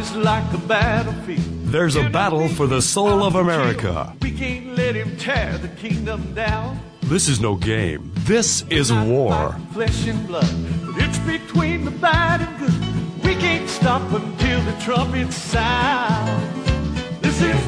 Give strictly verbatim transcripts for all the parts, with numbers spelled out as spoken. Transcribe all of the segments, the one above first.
is like a battlefield. There's a battle for the soul of America. We can't let him tear the kingdom down. This is no game. This is war. Flesh and blood, but it's between the bad and good. We can't stop until the trumpet sounds. This is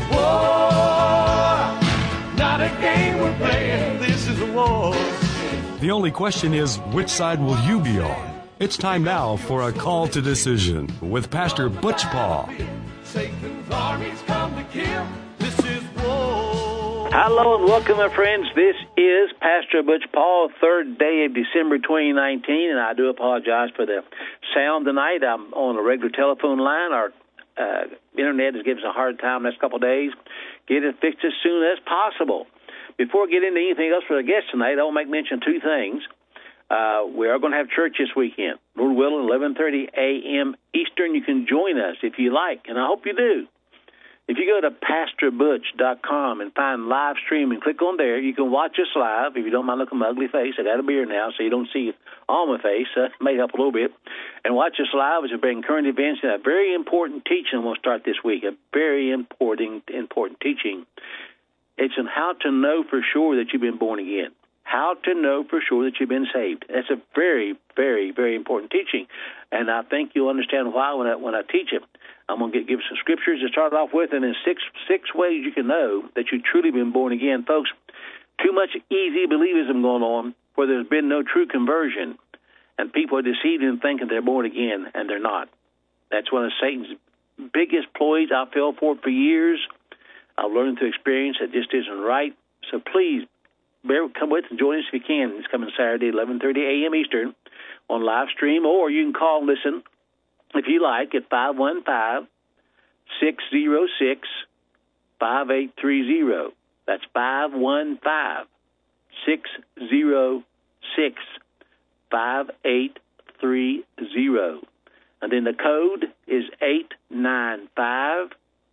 war, not a game we're playing. This is a war. The only question is, which side will you be on? It's time now for a call to decision with Pastor Butch Paul. Satan's armies come to kill. This is war. Hello and welcome, my friends. This is Pastor Butch Paul, third day of December twenty nineteen, and I do apologize for the sound tonight. I'm on a regular telephone line. Our uh, internet is giving us a hard time the next couple of days. Get it fixed as soon as possible. Before we get into anything else for the guests tonight, I want to make mention two things. Uh, we are going to have church this weekend, Lord willing, eleven thirty a.m. Eastern. You can join us if you like, and I hope you do. If you go to pastor butch dot com and find live stream and click on there, you can watch us live. If you don't mind looking at my ugly face, I got a beard now, so you don't see all my face. That uh, may help a little bit. And watch us live as we bring current events and a very important teaching we'll start this week, a very important, important teaching. It's on how to know for sure that you've been born again. How to know for sure that you've been saved. That's a very, very, very important teaching, and I think you'll understand why when I, when I teach it. I'm going to get, give some scriptures to start off with, and then six six ways you can know that you've truly been born again. Folks, too much easy believism going on where there's been no true conversion, and people are deceived in thinking they're born again, and they're not. That's one of Satan's biggest ploys. I fell for it for years. I've learned through experience that just isn't right. So please, bear, come with and join us if you can. It's coming Saturday, eleven thirty a.m. Eastern on live stream, or you can call and listen if you like at five one five, six zero six, five eight three zero. That's five one five, six zero six, five eight three zero. And then the code is eight nine five,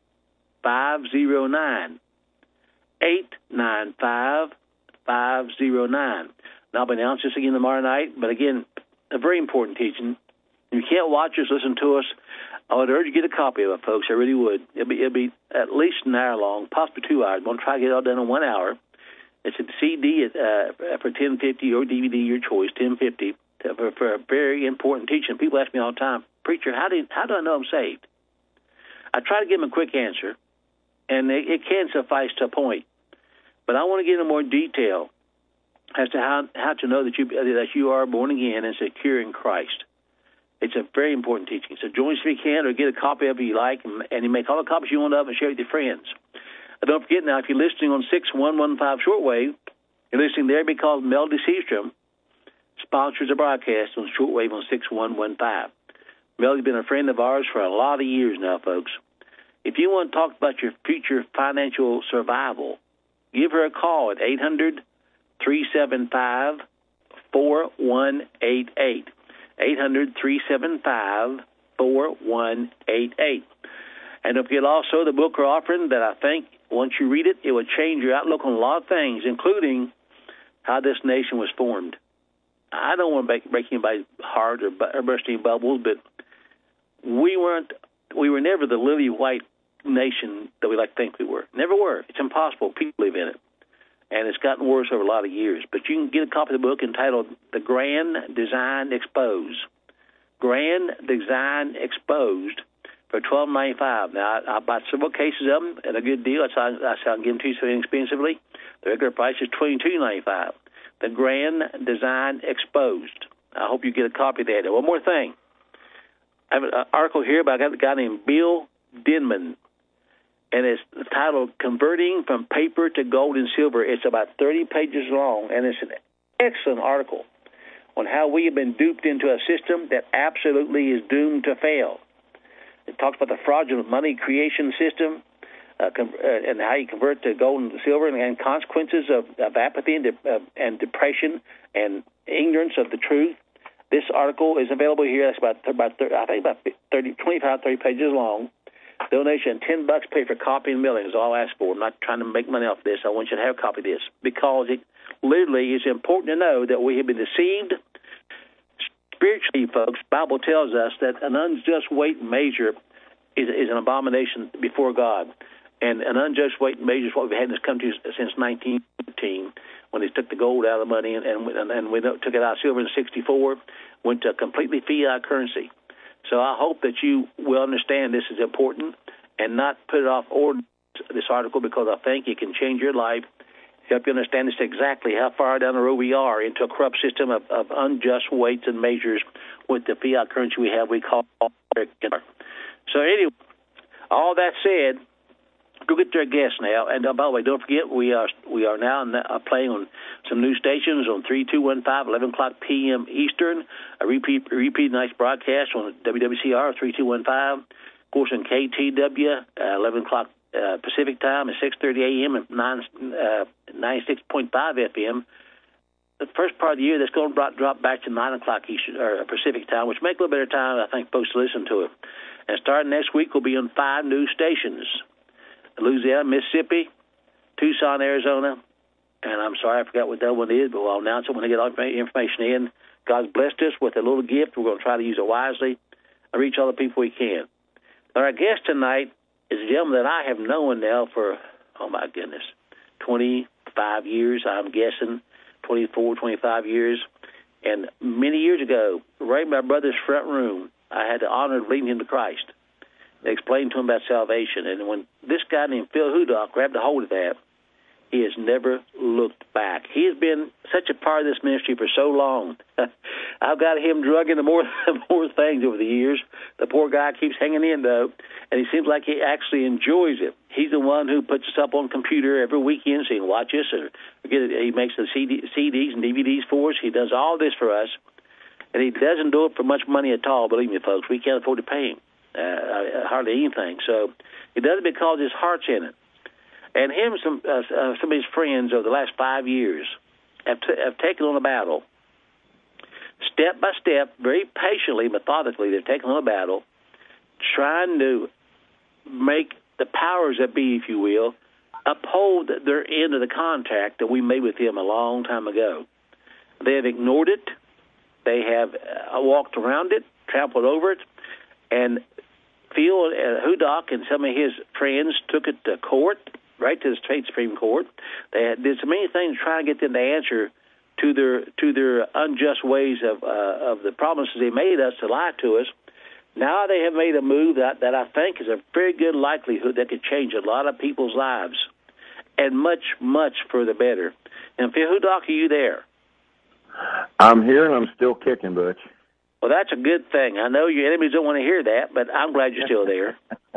five zero nine. eight nine five, five zero nine. Now, I'll announce this again tomorrow night, but again, a very important teaching. If you can't watch us, listen to us, I would urge you to get a copy of it, folks. I really would. It'll be, it'll be at least an hour long, possibly two hours. I'm going to try to get it all done in one hour. It's a C D uh, for ten fifty or D V D, your choice, ten fifty, for, for a very important teaching. People ask me all the time, Preacher, how do, how do I know I'm saved? I try to give them a quick answer, and it, it can suffice to a point. But I want to get into more detail as to how, how to know that you that you are born again and secure in Christ. It's a very important teaching. So join us if you can, or get a copy of it you like, and, and you make all the copies you want of and share it with your friends. And don't forget now, if you're listening on six one one five shortwave, you're listening there because Melody Seastrom sponsors a broadcast on shortwave on six one one five. Melody's been a friend of ours for a lot of years now, folks. If you want to talk about your future financial survival, give her a call at eight hundred, three seven five, four one eight eight. eight hundred, three seven five, four one eight eight. And don't forget also the book we're offering that I think once you read it, it will change your outlook on a lot of things, including how this nation was formed. I don't want to break, break anybody's heart or, or burst any bubbles, but we weren't, we were never the lily white nation that we like to think we were. Never were. It's impossible. People live in it. And it's gotten worse over a lot of years. But you can get a copy of the book entitled The Grand Design Exposed. Grand Design Exposed for twelve ninety-five. Now, I, I bought several cases of them at a good deal. That's how, that's how I can give them to you so inexpensively. The regular price is twenty-two ninety-five. The Grand Design Exposed. I hope you get a copy of that. And one more thing. I have an article here about a guy named Bill Denman, and it's titled Converting from Paper to Gold and Silver. It's about thirty pages long, and it's an excellent article on how we have been duped into a system that absolutely is doomed to fail. It talks about the fraudulent money creation system uh, com- uh, and how you convert to gold and silver, and, and consequences of, of apathy and, de- uh, and depression and ignorance of the truth. This article is available here. It's about, about thirty, I think about thirty, twenty-five, thirty pages long. Donation, ten bucks pay for copy and mailing is all I ask for. I'm not trying to make money off this. I want you to have a copy of this because it literally is important to know that we have been deceived spiritually, folks. The Bible tells us that an unjust weight and measure is, is an abomination before God. And an unjust weight and measure is what we've had in this country since nineteen fifteen, when they took the gold out of the money and, and, and we took it out of silver in sixty-four, went to completely fiat currency. So I hope that you will understand this is important and not put it off or this article, because I think it can change your life, help you understand this exactly how far down the road we are into a corrupt system of, of unjust weights and measures with the fiat currency we have, we call American. So anyway, all that said, go get your guests now. And uh, by the way, don't forget, we are we are now uh, playing on some new stations on three two one five, eleven o'clock p.m. Eastern, a repeat, repeat night's broadcast on W W C R three two one five, of course on K T W, uh, eleven o'clock uh, Pacific time at six thirty a.m. and ninety-six point five F M. The first part of the year, that's going to drop back to nine o'clock Eastern or Pacific time, which make a little better time, I think, folks to listen to it. And starting next week, we'll be on five new stations: Louisiana, Mississippi, Tucson, Arizona, and I'm sorry I forgot what that one is, but we'll announce it when I get all the information in. God's blessed us with a little gift. We're going to try to use it wisely and reach all the people we can. Our guest tonight is a gentleman that I have known now for, oh my goodness, twenty-five years, I'm guessing, twenty-four, twenty-five years. And many years ago, right in my brother's front room, I had the honor of leading him to Christ. They explained to him about salvation. And when this guy named Phil Hudock grabbed a hold of that, he has never looked back. He has been such a part of this ministry for so long. I've got him drugged into more more things over the years. The poor guy keeps hanging in, though, and he seems like he actually enjoys it. He's the one who puts us up on computer every weekend so he can watch us. Or get it. He makes the C D, C Ds and D V Ds for us. He does all this for us, and he doesn't do it for much money at all, believe me, folks. We can't afford to pay him. Uh, hardly anything. So he does it because his heart's in it. And him, some uh, uh, some of his friends over the last five years have, t- have taken on a battle, step by step, very patiently, methodically. They've taken on a battle, trying to make the powers that be, if you will, uphold their end of the contract that we made with them a long time ago. They have ignored it. They have uh, walked around it, trampled over it, and Phil uh, Hudock and some of his friends took it to court, right to the state Supreme Court. They had, did so many things trying to get them to answer to their to their unjust ways of uh, of the promises they made us to lie to us. Now they have made a move that, that I think is a very good likelihood that could change a lot of people's lives, and much, much for the better. And Phil Hudock, are you there? I'm here, and I'm still kicking, Butch. Well, that's a good thing. I know your enemies don't want to hear that, but I'm glad you're still there.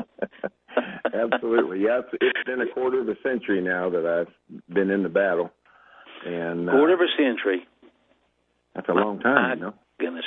Absolutely. Yeah, it's, it's been a quarter of a century now that I've been in the battle. And uh, quarter of a century. That's a long time, My you know. Goodness.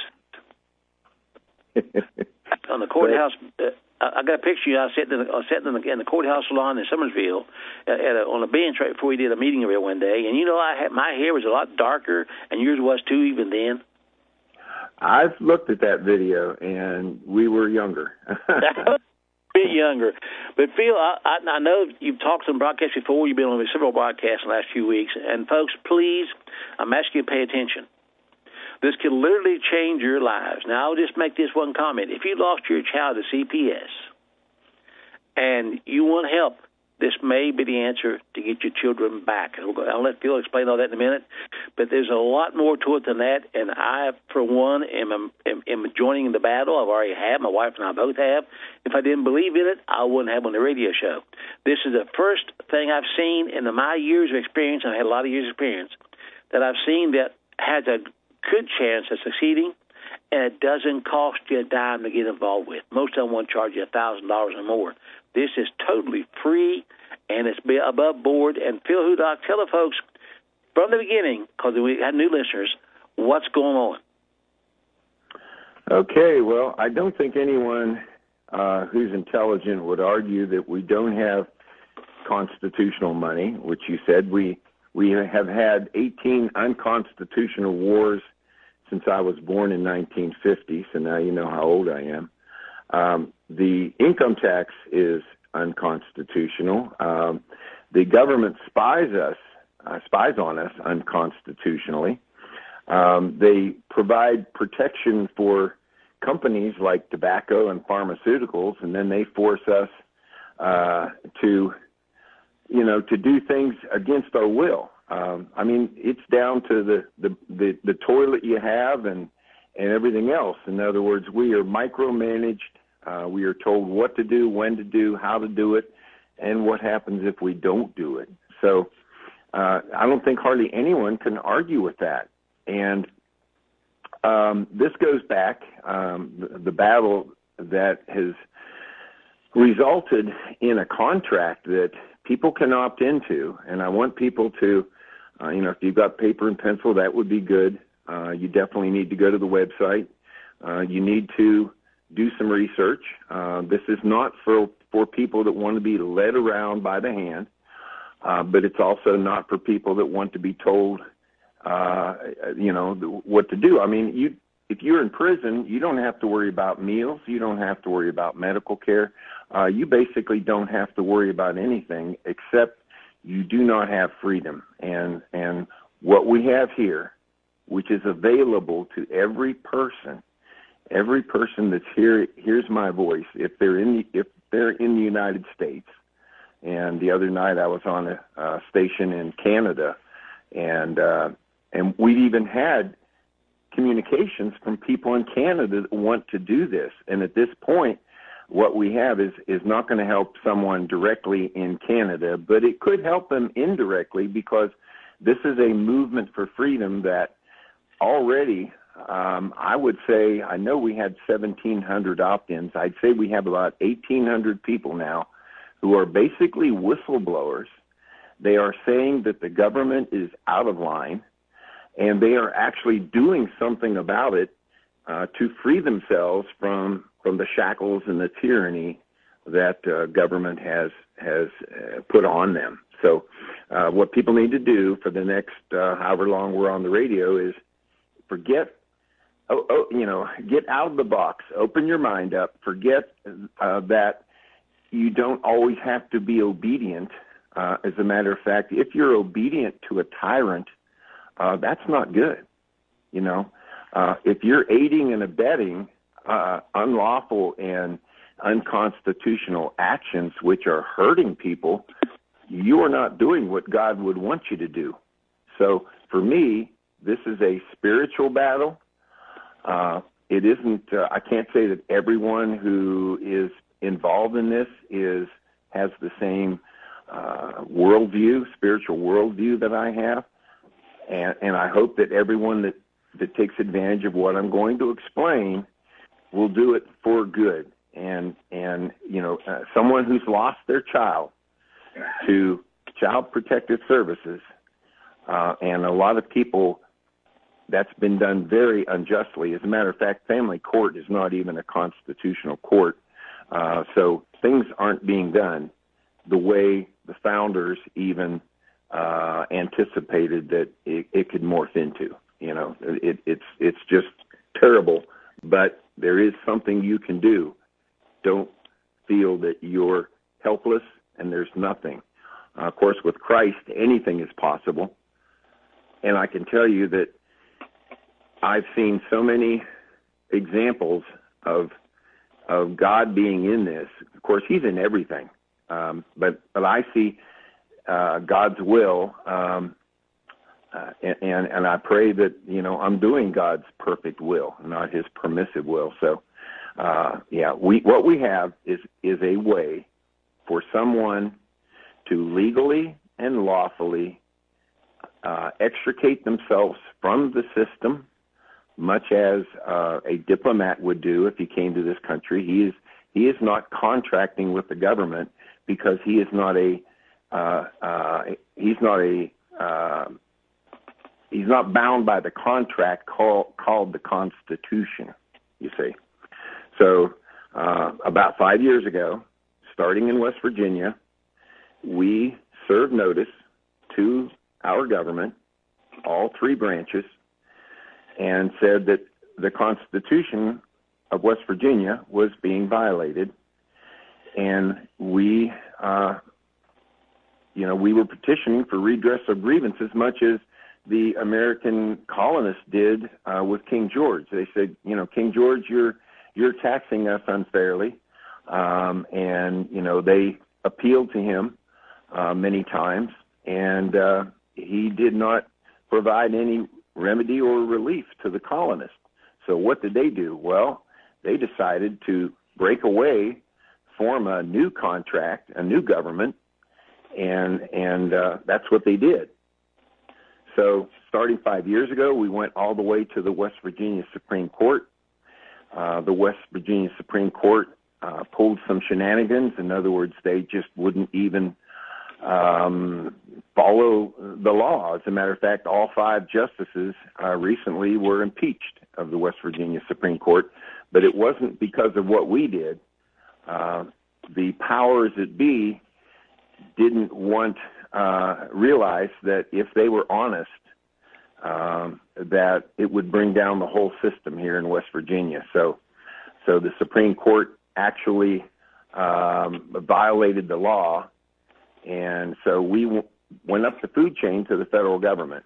On the courthouse, uh, I got a picture of you. I was sitting in the, I was sitting in the, in the courthouse lawn in Summersville at a, on a bench right before we did a meeting here one day. And, you know, I had, my hair was a lot darker, and yours was too even then. I've looked at that video, and we were younger. A bit younger. But, Phil, I, I, I know you've talked on broadcasts before. You've been on several broadcasts in the last few weeks. And, folks, please, I'm asking you to pay attention. This could literally change your lives. Now, I'll just make this one comment. If you lost your child to C P S and you want help, this may be the answer to get your children back. I'll let Phil explain all that in a minute. But there's a lot more to it than that, and I, for one, am, am, am joining the battle. I've already had. My wife and I both have. If I didn't believe in it, I wouldn't have on the radio show. This is the first thing I've seen in my years of experience, and I had a lot of years of experience, that I've seen that has a good chance of succeeding, and it doesn't cost you a dime to get involved with. Most of them won't charge you one thousand dollars or more. This is totally free, and it's above board. And Phil Hudock, tell the folks from the beginning, because we have new listeners, what's going on. Okay, well, I don't think anyone uh, who's intelligent would argue that we don't have constitutional money, which you said. We we have had eighteen unconstitutional wars since I was born in nineteen fifty, so now you know how old I am. Um, the income tax is unconstitutional. Um, the government spies us, uh, spies on us unconstitutionally. Um, they provide protection for companies like tobacco and pharmaceuticals, and then they force us uh, to, you know, to do things against our will. Um, I mean, it's down to the, the, the, the toilet you have and, and everything else. In other words, we are micromanaged. Uh, we are told what to do, when to do, how to do it, and what happens if we don't do it. So uh, I don't think hardly anyone can argue with that. And um, this goes back, um, the, the battle that has resulted in a contract that people can opt into. And I want people to, uh, you know, if you've got paper and pencil, that would be good. Uh, you definitely need to go to the website. Uh, you need to do some research. Uh, this is not for, for people that want to be led around by the hand, uh, but it's also not for people that want to be told, uh, you know, what to do. I mean, you, if you're in prison, you don't have to worry about meals. You don't have to worry about medical care. Uh, you basically don't have to worry about anything except you do not have freedom. And, and what we have here, which is available to every person, every person that's here hears my voice, if they're in the, if they're in the United States. And the other night I was on a uh, station in Canada, and uh, and we've even had communications from people in Canada that want to do this. And at this point, what we have is, is not going to help someone directly in Canada, but it could help them indirectly, because this is a movement for freedom that already, um, I would say, I know we had seventeen hundred opt-ins. I'd say we have about eighteen hundred people now who are basically whistleblowers. They are saying that the government is out of line, and they are actually doing something about it uh, to free themselves from from the shackles and the tyranny that uh, government has has uh, put on them. So uh, what people need to do for the next uh, however long we're on the radio is forget, oh, oh, you know, get out of the box, open your mind up, forget uh, that you don't always have to be obedient. Uh, as a matter of fact, if you're obedient to a tyrant, uh, that's not good. You know, uh, if you're aiding and abetting uh, unlawful and unconstitutional actions which are hurting people, you are not doing what God would want you to do. So for me, this is a spiritual battle. Uh, it isn't, uh, I can't say that everyone who is involved in this is has the same uh, worldview, spiritual worldview that I have. And, and I hope that everyone that, that takes advantage of what I'm going to explain will do it for good. And, and you know, uh, someone who's lost their child to Child Protective Services, uh, and a lot of people, that's been done very unjustly. As a matter of fact, family court is not even a constitutional court. Uh, so things aren't being done the way the founders even uh, anticipated that it, it could morph into. You know, it, it's it's just terrible, but there is something you can do. Don't feel that you're helpless and there's nothing. Uh, of course, with Christ, anything is possible. And I can tell you that I've seen so many examples of of God being in this. Of course, he's in everything. Um, but, but I see uh, God's will, um, uh, and, and I pray that, you know, I'm doing God's perfect will, not his permissive will. So, uh, yeah, we what we have is, is a way for someone to legally and lawfully uh, extricate themselves from the system, much as uh, a diplomat would do if he came to this country. He is he is not contracting with the government because he is not a uh, uh, he's not a uh, he's not bound by the contract call, called the Constitution. You see, so uh, about five years ago, starting in West Virginia, we served notice to our government, all three branches, and said that the Constitution of West Virginia was being violated, and we, uh, you know, we were petitioning for redress of grievances, much as the American colonists did uh, with King George. They said, you know, King George, you're you're taxing us unfairly. Um, and, you know, they appealed to him uh, many times, and uh, he did not provide any remedy or relief to the colonists. So what did they do? Well, they decided to break away, form a new contract, a new government, and and uh, that's what they did. So starting five years ago, we went all the way to the West Virginia Supreme Court. Uh, the West Virginia Supreme Court uh, pulled some shenanigans. In other words, they just wouldn't even um, follow the law. As a matter of fact, all five justices uh, recently were impeached of the West Virginia Supreme Court, but it wasn't because of what we did. Uh, the powers that be didn't want, uh, realize that if they were honest, um, that it would bring down the whole system here in West Virginia. So, so the Supreme Court actually um, violated the law, and so we w- went up the food chain to the federal government,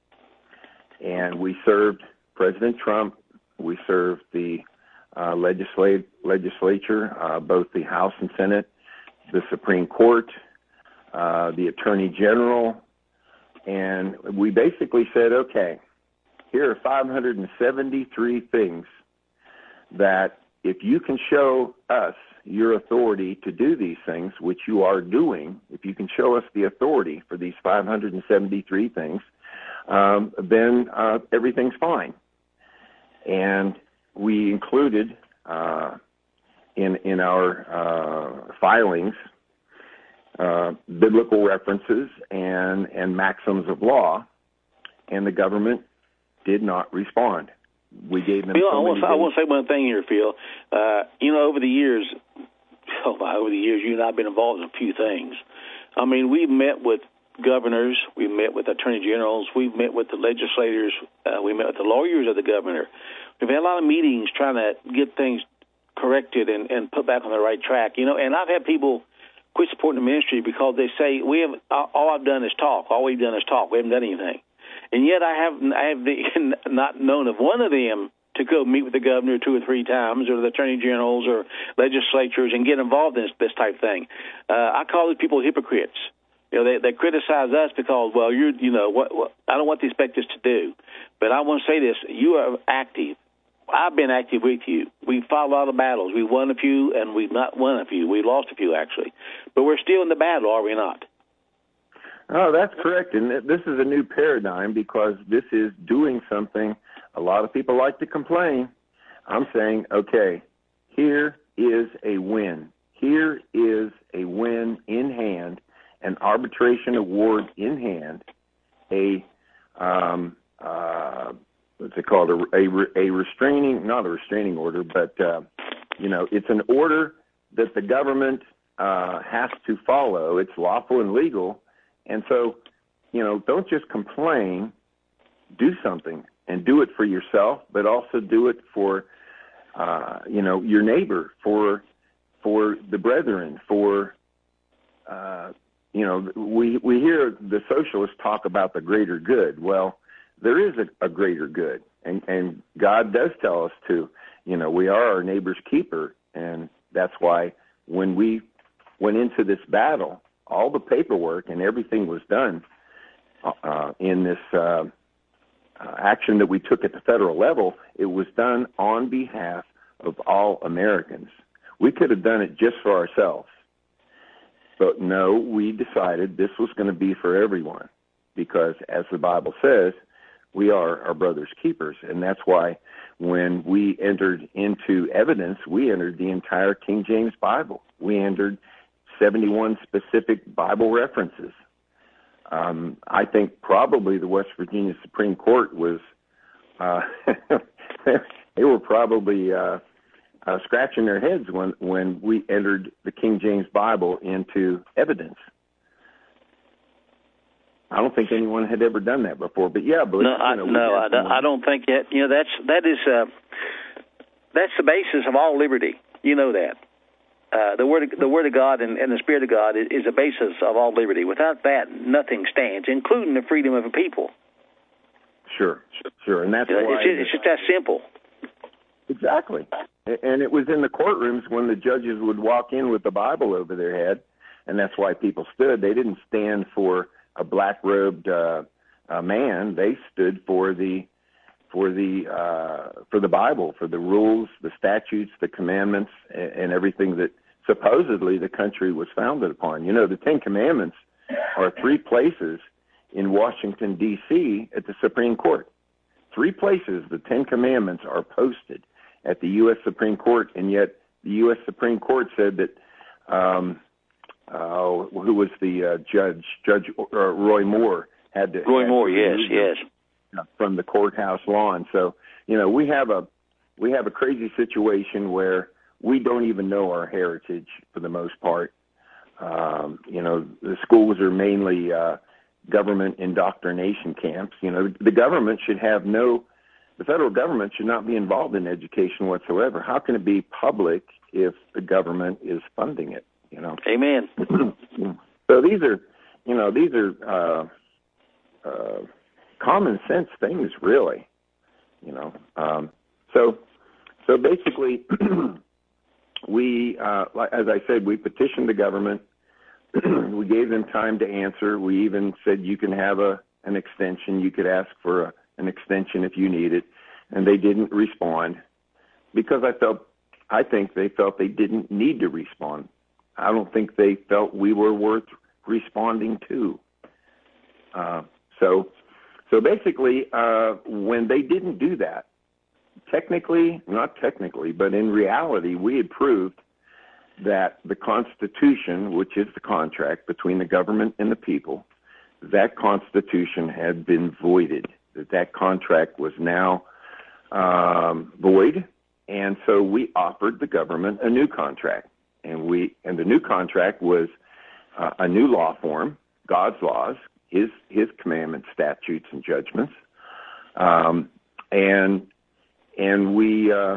and we served President Trump. We served the uh, legislate, legislature, uh, both the House and Senate, the Supreme Court, uh, the Attorney General, and we basically said, okay, here are five hundred seventy-three things that if you can show us your authority to do these things, which you are doing, if you can show us the authority for these five hundred seventy-three things, um, then uh, everything's fine. And we included uh, in in our uh, filings uh, biblical references and and maxims of law, and the government did not respond. We gave them. Phil, so I, want to, I days. want to say one thing here, Phil. Uh, you know, over the years, oh my, over the years, you and I have been involved in a few things. I mean, we've met with governors, we've met with attorney generals, we've met with the legislators, uh, we met with the lawyers of the governor. We've had a lot of meetings trying to get things corrected and, and put back on the right track. You know, and I've had people quit supporting the ministry because they say we have all I've done is talk. All we've done is talk. We haven't done anything. And yet I have I have not known of one of them to go meet with the governor two or three times, or the attorney generals or legislatures, and get involved in this, this type of thing. Uh, I call these people hypocrites. You know, they, they criticize us because, well, you're, you know, what, what I don't want to expect us to do. But I want to say this: you are active. I've been active with you. We fought a lot of battles. We won a few, and we've not won a few. We lost a few, actually. But we're still in the battle, are we not? Oh, that's correct. And this is a new paradigm because this is doing something. A lot of people like to complain. I'm saying, okay, here is a win. Here is a win in hand, an arbitration award in hand, a, um, uh, what's it called, a, a, a restraining, not a restraining order, but, uh, you know, it's an order that the government uh, has to follow. It's lawful and legal. And so, you know, don't just complain, do something, and do it for yourself, but also do it for, uh, you know, your neighbor, for for the brethren, for, uh, you know, we, we hear the socialists talk about the greater good. Well, there is a, a greater good, and, and God does tell us to, you know, we are our neighbor's keeper, and that's why when we went into this battle, all the paperwork and everything was done uh, in this uh, uh, action that we took at the federal level. It was done on behalf of all Americans. We could have done it just for ourselves. But no, we decided this was going to be for everyone because, as the Bible says, we are our brother's keepers. And that's why when we entered into evidence, we entered the entire King James Bible. We entered seventy-one specific Bible references. Um, I think probably the West Virginia Supreme Court was, uh, they were probably uh, uh, scratching their heads when, when we entered the King James Bible into evidence. I don't think anyone had ever done that before, but yeah, but no, I, you know, no, I don't, I don't think that. You know, that's that is uh, that's the basis of all liberty. You know that. Uh, the word, of, the word of God and, and the Spirit of God is, is the basis of all liberty. Without that, nothing stands, including the freedom of a people. Sure, sure, and that's you know, why it's, just, it's just that simple. Exactly. And it was in the courtrooms when the judges would walk in with the Bible over their head, and that's why people stood. They didn't stand for a black-robed uh, uh, man. They stood for the for the uh, for the Bible, for the rules, the statutes, the commandments, and, and everything that supposedly the country was founded upon. You know, the Ten Commandments are three places in Washington, D C at the Supreme Court. Three places the Ten Commandments are posted at the U S Supreme Court, and yet the U S Supreme Court said that, um, uh, who was the uh, judge? Judge uh, Roy Moore had to. Roy had Moore, to yes, yes. From the courthouse lawn. So, you know, we have a we have a crazy situation where we don't even know our heritage for the most part. Um, you know, the schools are mainly uh, government indoctrination camps. You know, the government should have no. The federal government should not be involved in education whatsoever. How can it be public if the government is funding it? You know. Amen. So these are, you know, these are uh, uh, common sense things, really. You know. Um, so, so basically, we, uh, as I said, we petitioned the government. We gave them time to answer. We even said you can have a an extension. You could ask for a an extension if you need it, and they didn't respond because I felt, I think they felt they didn't need to respond. I don't think they felt we were worth responding to. Uh, so, so basically, uh, when they didn't do that, technically, not technically, but in reality, we had proved that the Constitution, which is the contract between the government and the people, that Constitution had been voided. That that contract was now um, void, and so we offered the government a new contract, and we and the new contract was uh, a new law form, God's laws, His His commandments, statutes, and judgments, um, and and we uh,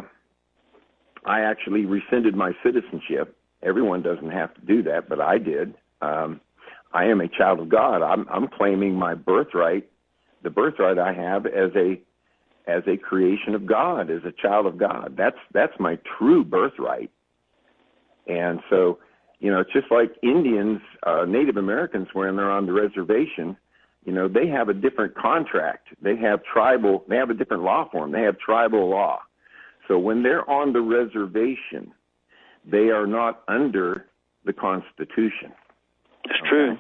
I actually rescinded my citizenship. Everyone doesn't have to do that, but I did. Um, I am a child of God. I'm, I'm claiming my birthright. The birthright I have as a as a creation of God, as a child of God. That's that's my true birthright. And so, you know, it's just like Indians, uh, Native Americans, when they're on the reservation, you know, they have a different contract. They have tribal. They have a different law form. They have tribal law. So when they're on the reservation, they are not under the Constitution. That's okay? true.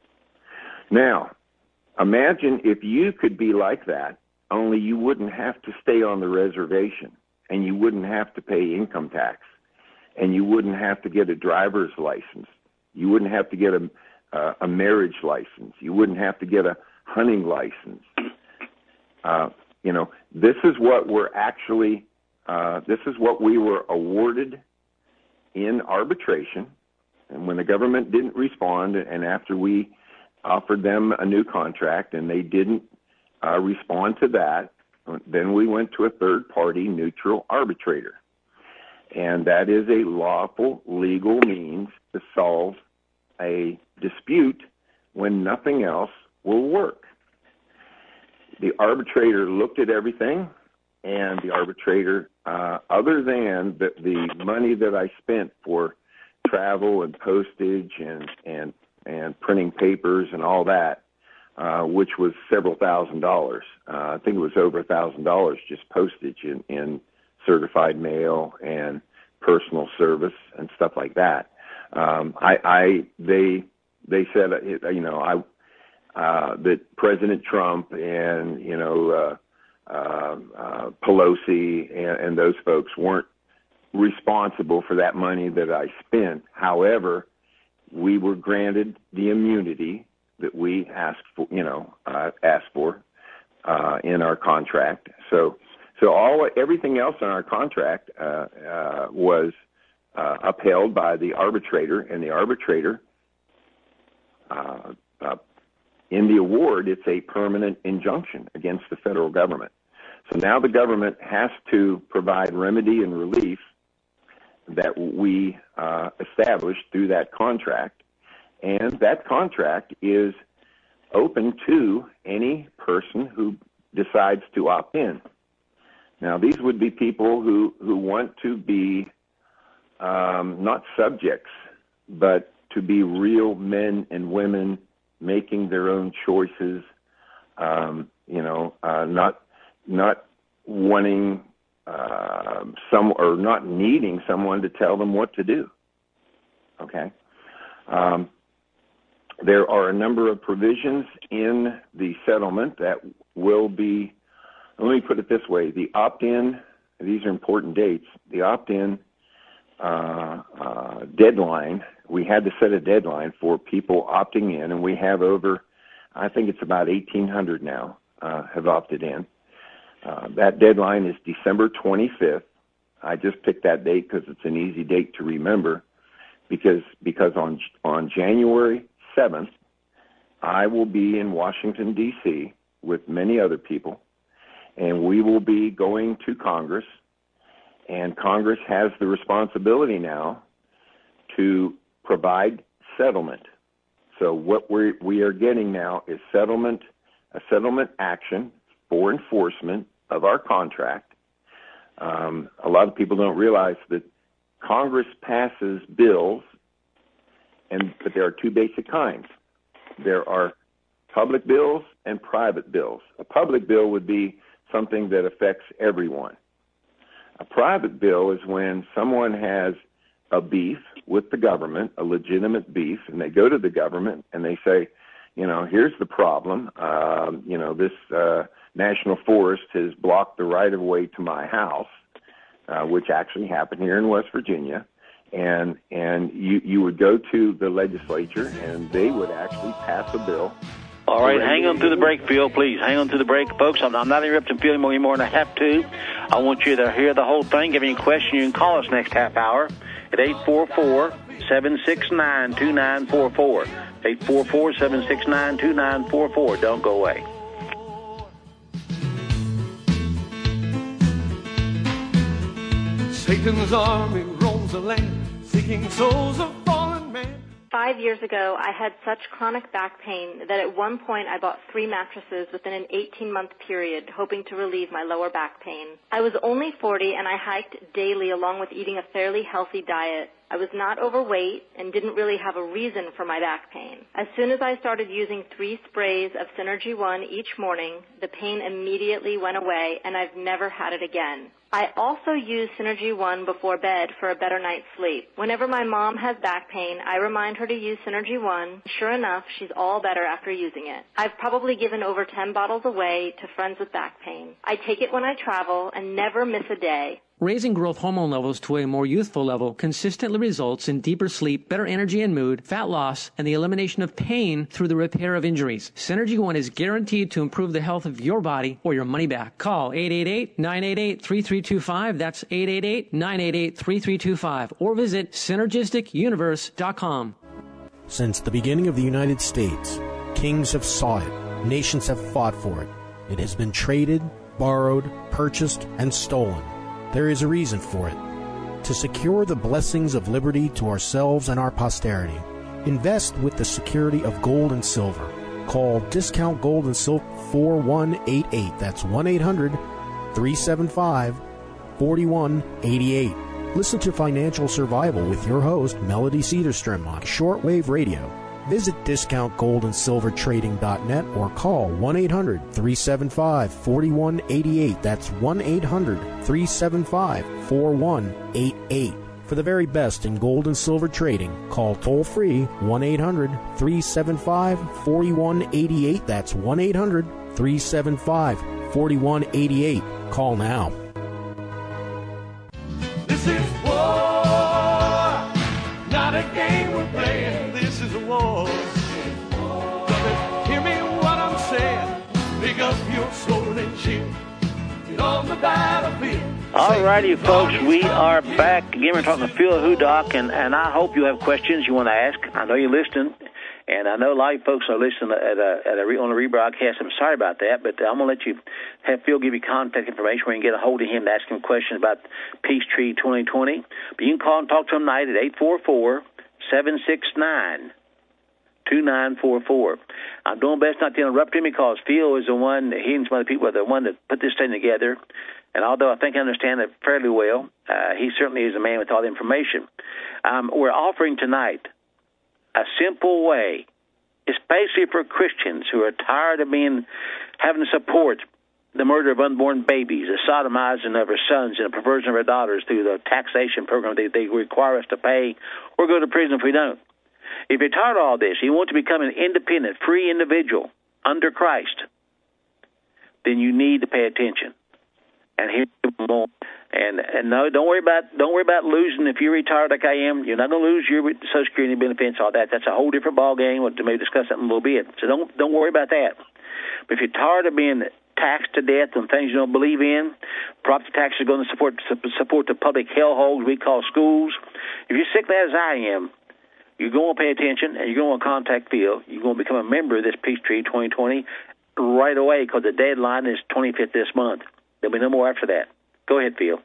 Now, imagine if you could be like that, only you wouldn't have to stay on the reservation, and you wouldn't have to pay income tax, and you wouldn't have to get a driver's license. You wouldn't have to get a, uh, a marriage license. You wouldn't have to get a hunting license. Uh, you know, this is what we're actually, uh, this is what we were awarded in arbitration. And when the government didn't respond, and after we offered them a new contract and they didn't uh, respond to that, then we went to a third-party neutral arbitrator. And that is a lawful, legal means to solve a dispute when nothing else will work. The arbitrator looked at everything, and the arbitrator, uh, other than the, the money that I spent for travel and postage and, and, and printing papers and all that, uh, which was several thousand dollars. Uh, I think it was over a thousand dollars just postage in, in certified mail and personal service and stuff like that. Um, I, I, they, they said, you know, I, uh, that President Trump and, you know, uh, uh, uh, Pelosi and, and those folks weren't responsible for that money that I spent. However, we were granted the immunity that we asked for, you know, uh, asked for uh, in our contract. So, so all everything else in our contract uh, uh, was uh, upheld by the arbitrator, and the arbitrator, uh, uh, in the award, it's a permanent injunction against the federal government. So now the government has to provide remedy and relief that we uh, established through that contract, and that contract is open to any person who decides to opt in. Now, these would be people who, who want to be um, not subjects, but to be real men and women making their own choices, um, you know, uh, not not wanting uh, some or not needing someone to tell them what to do. Okay. Um, there are a number of provisions in the settlement that will be, let me put it this way, the opt-in, these are important dates, the opt-in uh, uh, deadline, we had to set a deadline for people opting in, and we have over, I think it's about eighteen hundred now uh, have opted in. Uh, that deadline is December twenty-fifth. I just picked that date because it's an easy date to remember, because because on on January seventh, I will be in Washington, D C with many other people, and we will be going to Congress, and Congress has the responsibility now to provide settlement. So what we we are getting now is settlement, a settlement action for enforcement of our contract. Um, a lot of people don't realize that Congress passes bills, and but there are two basic kinds. There are public bills and private bills. A public bill would be something that affects everyone. A private bill is when someone has a beef with the government, a legitimate beef, and they go to the government and they say, you know, here's the problem. Uh, you know, this uh, national forest has blocked the right-of-way to my house, uh, which actually happened here in West Virginia. And and you, you would go to the legislature, and they would actually pass a bill. All right, hang on to the break, Phil, please. Hang on to the break, folks. I'm, I'm not interrupting Phil anymore, anymore than I have to. I want you to hear the whole thing. Give me a question, you can call us next half hour at eight four four, seven six nine, two nine four four. eight four four, seven six nine, two nine four four. Don't go away. Satan's army roams the land, seeking souls of fallen men. Five years ago, I had such chronic back pain that at one point I bought three mattresses within an eighteen-month period, hoping to relieve my lower back pain. I was only forty, and I hiked daily along with eating a fairly healthy diet. I was not overweight and didn't really have a reason for my back pain. As soon as I started using three sprays of Synergy One each morning, the pain immediately went away, and I've never had it again. I also use Synergy One before bed for a better night's sleep. Whenever my mom has back pain, I remind her to use Synergy One. Sure enough, she's all better after using it. I've probably given over ten bottles away to friends with back pain. I take it when I travel and never miss a day. Raising growth hormone levels to a more youthful level consistently results in deeper sleep, better energy and mood, fat loss, and the elimination of pain through the repair of injuries. Synergy One is guaranteed to improve the health of your body or your money back. Call eight eight eight, nine eight eight, three three two five. That's eight eight eight, nine eight eight, three three two five. Or visit synergistic universe dot com. Since the beginning of the United States, kings have sought it. Nations have fought for it. It has been traded, borrowed, purchased, and stolen. There is a reason for it. To secure the blessings of liberty to ourselves and our posterity, invest with the security of gold and silver. Call Discount Gold and Silver four one eight eight. That's one eight hundred, three seven five, four one eight eight. Listen to Financial Survival with your host, Melody Cedarstrom, on shortwave radio. Visit discount gold and silver trading dot net or call one eight hundred, three seven five, four one eight eight. That's one eight hundred, three seven five, four one eight eight. For the very best in gold and silver trading, call toll-free one eight hundred, three seven five, four one eight eight. That's one eight hundred, three seven five, four one eight eight. Call now. This is war, not a game we're playing. This is a war. Brother, hear me what I'm saying. Pick up your sword and shield. Get on the battlefield. All righty, folks, we are back. Again, we're talking to Phil Hudock, and, and I hope you have questions you want to ask. I know you're listening, and I know a lot of folks are listening at a, at a re, on a rebroadcast. I'm sorry about that, but I'm going to let you have Phil give you contact information where you can get a hold of him to ask him questions about Peachtree twenty twenty. But you can call and talk to him tonight at eight four four, seven six nine, two nine four four. I'm doing best not to interrupt him because Phil is the one, he and some other people are the one that put this thing together. And although I think I understand it fairly well, uh, he certainly is a man with all the information. Um, we're offering tonight a simple way, especially for Christians who are tired of being having to support the murder of unborn babies, the sodomizing of our sons, and the perversion of our daughters through the taxation program they, they require us to pay, or go to prison if we don't. If you're tired of all this, you want to become an independent, free individual under Christ, then you need to pay attention. And hear more. And and no, don't worry about don't worry about losing if you're retired like I am. You're not going to lose your Social Security benefits, all that. That's a whole different ball game. We'll maybe discuss that in a little bit. So don't don't worry about that. But if you're tired of being taxed to death on things you don't believe in, property taxes are going to support support the public hellholes we call schools. If you're sick of that as I am, you're going to pay attention and you're going to contact Phil. You're going to become a member of this Peachtree twenty twenty right away because the deadline is twenty-fifth this month. There'll be no more after that. Go ahead, Phil.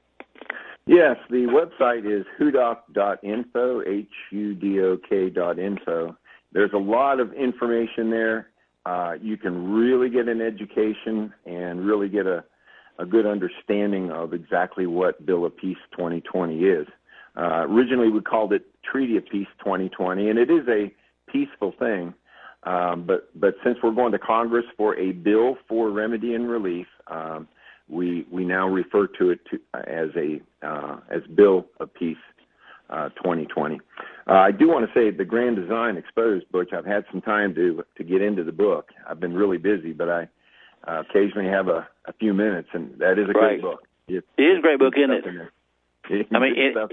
Yes, the website is hudoc dot info, H U D O K dot info. There's a lot of information there. Uh, you can really get an education and really get a, a good understanding of exactly what Bill of Peace twenty twenty is. Uh, originally, we called it Treaty of Peace twenty twenty, and it is a peaceful thing. Um, but, but since we're going to Congress for a bill for remedy and relief, um, we we now refer to it to, as a uh, as Bill of Peace uh, twenty twenty. Uh, I do want to say the Grand Design Exposed, Butch. I've had some time to to get into the book. I've been really busy, but I uh, occasionally have a, a few minutes, and that is a right. great book. It, it is a great book, isn't it? it I mean, it,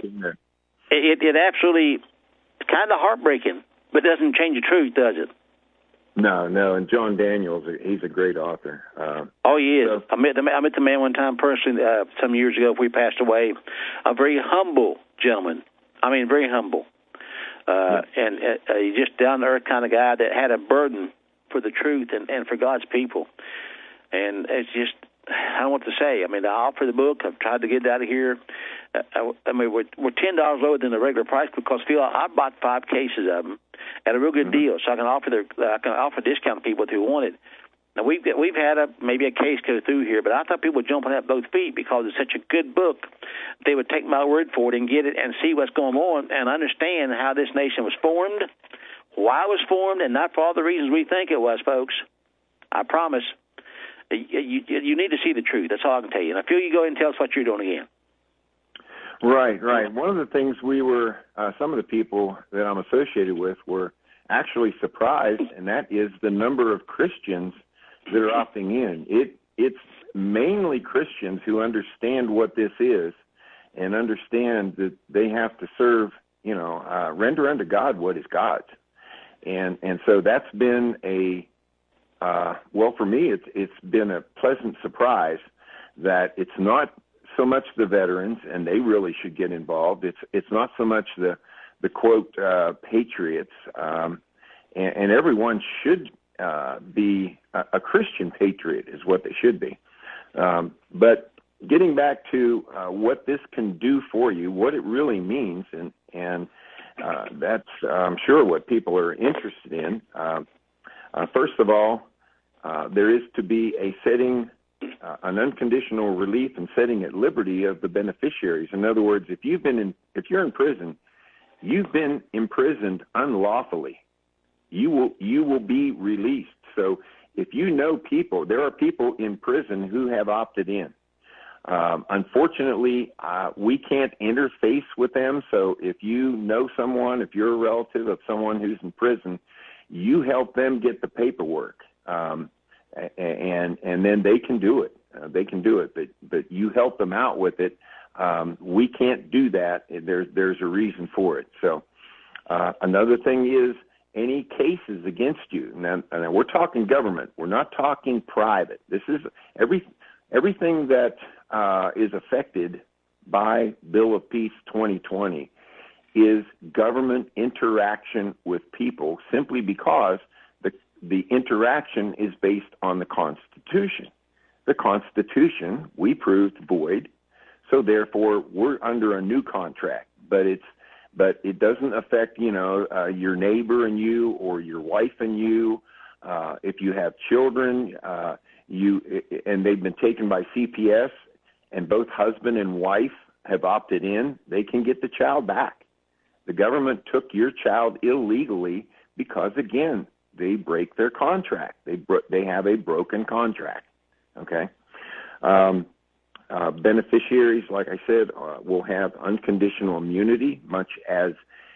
it it absolutely it's kind of heartbreaking, but it doesn't change the truth, does it? No, no, and John Daniels, he's a great author. Uh, oh, he is. So, I met the I met the man one time personally uh, some years ago before he passed away. A very humble gentleman. I mean, very humble. Uh, yeah. And uh, he's just down-to-earth kind of guy that had a burden for the truth and, and for God's people. And it's just, I don't know what to say. I mean, I offer the book. I've tried to get it out of here. Uh, I, I mean, we're, we're ten dollars lower than the regular price because, Phil, I bought five cases of them at a real good mm-hmm. deal, so I can offer their, I can offer discount to people who want it. Now we've we've had a maybe a case go through here, but I thought people were jumping at both feet because it's such a good book. They would take my word for it and get it and see what's going on and understand how this nation was formed, why it was formed, and not for all the reasons we think it was, folks. I promise. You, you, you need to see the truth. That's all I can tell you. And I feel you go ahead and tell us what you're doing again. Right, right. One of the things we were, uh, some of the people that I'm associated with were actually surprised, and that is the number of Christians that are opting in. It It's mainly Christians who understand what this is and understand that they have to serve, you know, uh, render unto God what is God's. And and so that's been a, uh, well, for me, it's it's been a pleasant surprise that it's not so much the veterans, and they really should get involved. It's it's not so much the the quote uh, patriots, um, and, and everyone should uh, be a, a Christian patriot is what they should be. Um, but getting back to uh, what this can do for you, what it really means, and and uh, that's I'm sure what people are interested in. Uh, uh, first of all, uh, there is to be a setting. Uh, an unconditional relief and setting at liberty of the beneficiaries. In other words, if you've been in, if you're in prison, you've been imprisoned unlawfully. You will you will be released. So if you know people, there are people in prison who have opted in. Um, unfortunately, uh, we can't interface with them. So if you know someone, if you're a relative of someone who's in prison, you help them get the paperwork. Um, And and then they can do it. Uh, they can do it, but but you help them out with it. Um, we can't do that. There's there's a reason for it. So uh, another thing is any cases against you. Now, now we're talking government. We're not talking private. This is every everything that uh, is affected by Bill of Peace twenty twenty is government interaction with people, simply because the the interaction is based on the Constitution. The Constitution, we proved void, so therefore we're under a new contract. But it's but it doesn't affect, you know, uh, your neighbor and you, or your wife and you. Uh, if you have children, uh, you and they've been taken by C P S, and both husband and wife have opted in, they can get the child back. The government took your child illegally because, again, they break their contract. They bro- they have a broken contract, okay? Um, uh, beneficiaries, like I said, uh, will have unconditional immunity, much as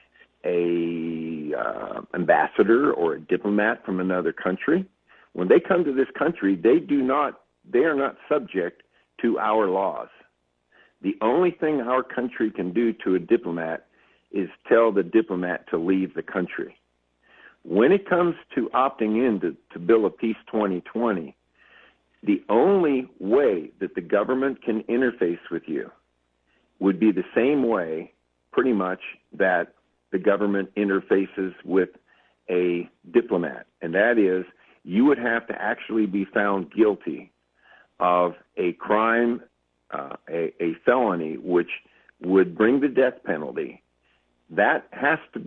a uh, ambassador or a diplomat from another country. When they come to this country, they do not, they are not subject to our laws. The only thing our country can do to a diplomat is tell the diplomat to leave the country. When it comes to opting in to, to Bill of Peace twenty twenty, the only way that the government can interface with you would be the same way, pretty much, that the government interfaces with a diplomat, and that is you would have to actually be found guilty of a crime, uh, a, a felony, which would bring the death penalty. That has to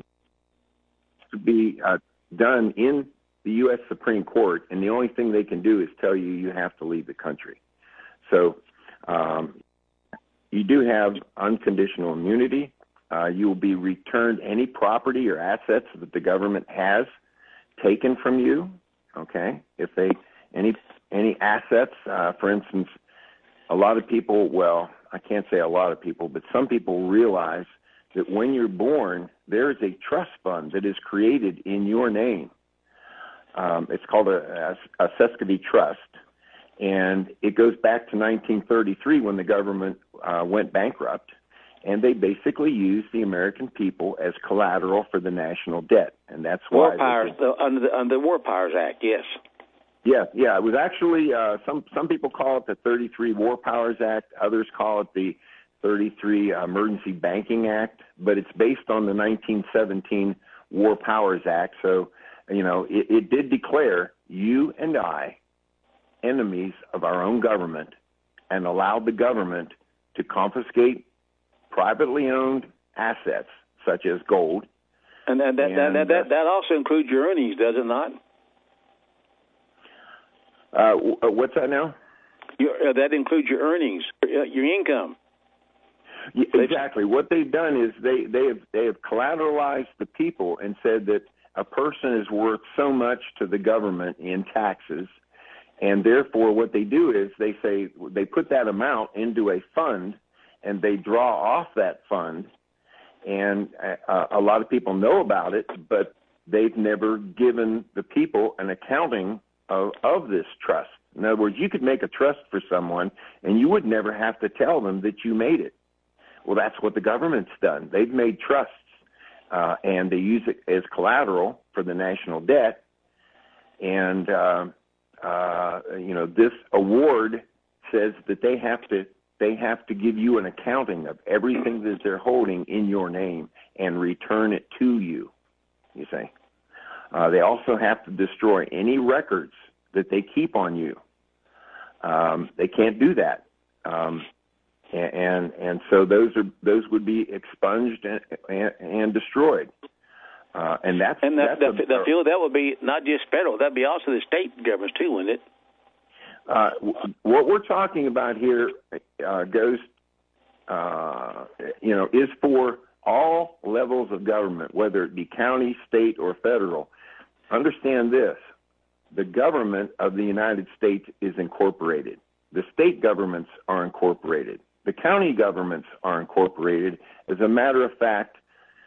to be uh, done in the U S Supreme Court, and the only thing they can do is tell you you have to leave the country. So um, you do have unconditional immunity. Uh, you will be returned any property or assets that the government has taken from you. Okay, if they any any assets, uh, for instance, a lot of people. Well, I can't say a lot of people, but some people realize that when you're born, there is a trust fund that is created in your name. Um, it's called a, a, a Ceskity Trust, and it goes back to nineteen thirty-three when the government uh, went bankrupt, and they basically used the American people as collateral for the national debt, and that's why War Powers the, under the under the War Powers Act. Yes. Yeah, yeah. It was actually uh, some some people call it the thirty-three War Powers Act. Others call it the thirty-three Emergency Banking Act, but it's based on the nineteen seventeen War Powers Act. So, you know, it, it did declare you and I enemies of our own government and allowed the government to confiscate privately owned assets such as gold. And that that, and, that, that, that also includes your earnings, does it not? Uh, what's that now? Your, uh, that includes your earnings, your income. Yeah, exactly. What they've done is they, they have they have collateralized the people and said that a person is worth so much to the government in taxes, and therefore what they do is they say they put that amount into a fund and they draw off that fund, and uh, a lot of people know about it, but they've never given the people an accounting of, of this trust. In other words, you could make a trust for someone and you would never have to tell them that you made it. Well, that's what the government's done. They've made trusts, uh, and they use it as collateral for the national debt. And, uh, uh, you know, this award says that they have to they have to give you an accounting of everything that they're holding in your name and return it to you, you see. Uh, they also have to destroy any records that they keep on you. Um, they can't do that. Um, And, and and so those are those would be expunged and and, and destroyed, uh, and that's and that that's the, a, the field that would be not just federal, that'd be also the state governments too, wouldn't it? Uh, what we're talking about here uh, goes, uh, you know, is for all levels of government, whether it be county, state, or federal. Understand this: the government of the United States is incorporated. The state governments are incorporated. The county governments are incorporated. As a matter of fact,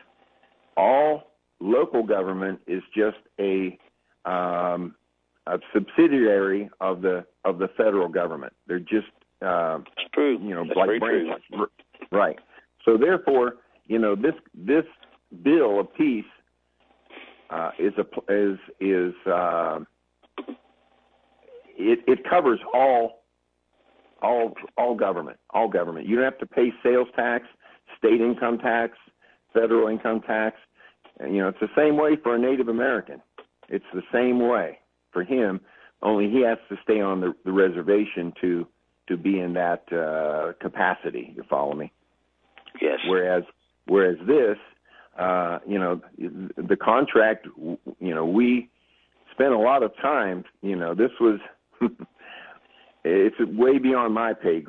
all local government is just a, um, a subsidiary of the of the federal government. They're just, uh, That's true. you know, That's like branches. Right. So therefore, you know, this this bill of peace uh, is a is is uh, it, it covers all. All all government, all government. You don't have to pay sales tax, state income tax, federal income tax. And, you know, it's the same way for a Native American. It's the same way for him, only he has to stay on the, the reservation to to be in that uh, capacity. You follow me? Yes. Whereas whereas this, uh, you know, the contract, you know, we spent a lot of time. You know, this was. It's way beyond my pay grade,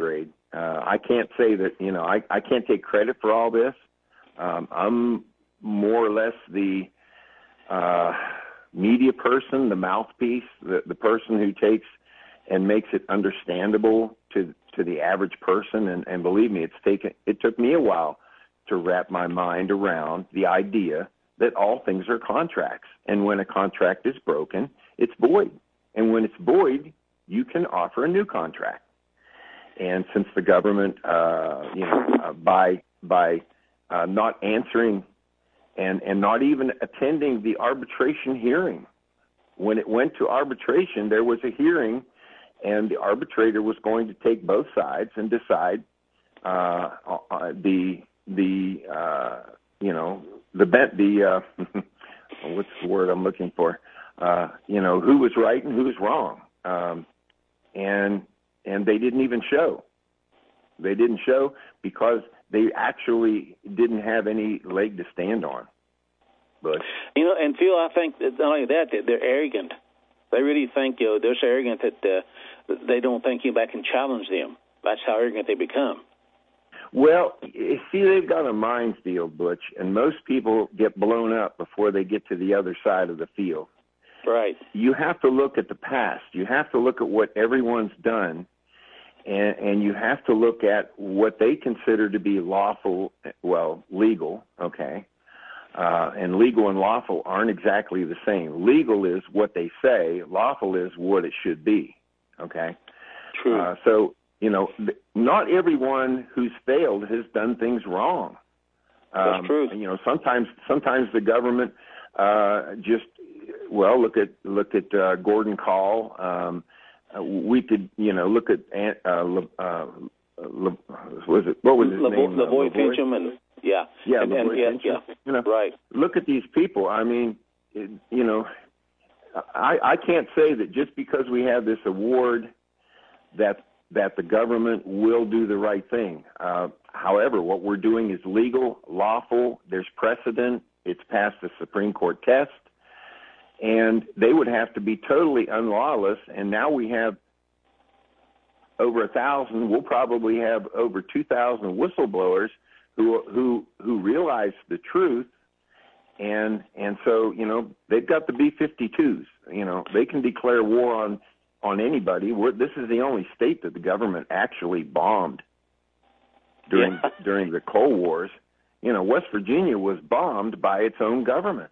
Uh, I can't say that, you know, I, I can't take credit for all this. Um, I'm more or less the uh, media person, the mouthpiece, the, the person who takes and makes it understandable to to the average person. And, and believe me, it's taken it took me a while to wrap my mind around the idea that all things are contracts. And when a contract is broken, it's void. And when it's void, you can offer a new contract. And since the government, uh, you know, uh, by by uh, not answering and, and not even attending the arbitration hearing, when it went to arbitration, there was a hearing, and the arbitrator was going to take both sides and decide uh, uh, the the uh, you know the the uh, what's the word I'm looking for? Uh, you know, who was right and who was wrong, um, and and they didn't even show. They didn't show because they actually didn't have any leg to stand on. But you know, and Phil, I think that not only that, they're arrogant. They really think, you know, they're so arrogant that uh, they don't think anybody can challenge them. That's how arrogant they become. Well, you see, they've got a minefield, Butch, and most people get blown up before they get to the other side of the field. Right. You have to look at the past. You have to look at what everyone's done, and, and you have to look at what they consider to be lawful, well, legal, okay? Uh, and legal and lawful aren't exactly the same. Legal is what they say. Lawful is what it should be, okay? True. Uh, so, you know, not everyone who's failed has done things wrong. Um, That's true. You know, sometimes sometimes the government uh, just, well, look at look at uh, Gordon Call. Um, we could, you know, look at uh, uh, was it what was his Lavo- name? Lavoy uh, Fincham and yeah, yeah, and, and, yeah, yeah, you know, right. Look at these people. I mean, it, you know, I I can't say that just because we have this award that that the government will do the right thing. Uh, however, what we're doing is legal, lawful. There's precedent. It's passed the Supreme Court test. And they would have to be totally unlawless. And now we have over a thousand. We'll probably have over two thousand whistleblowers who who who realize the truth. And and so, you know, they've got the B fifty-twos. You know, they can declare war on on anybody. We're, this is the only state that the government actually bombed during yeah. during the Cold Wars. You know, West Virginia was bombed by its own government.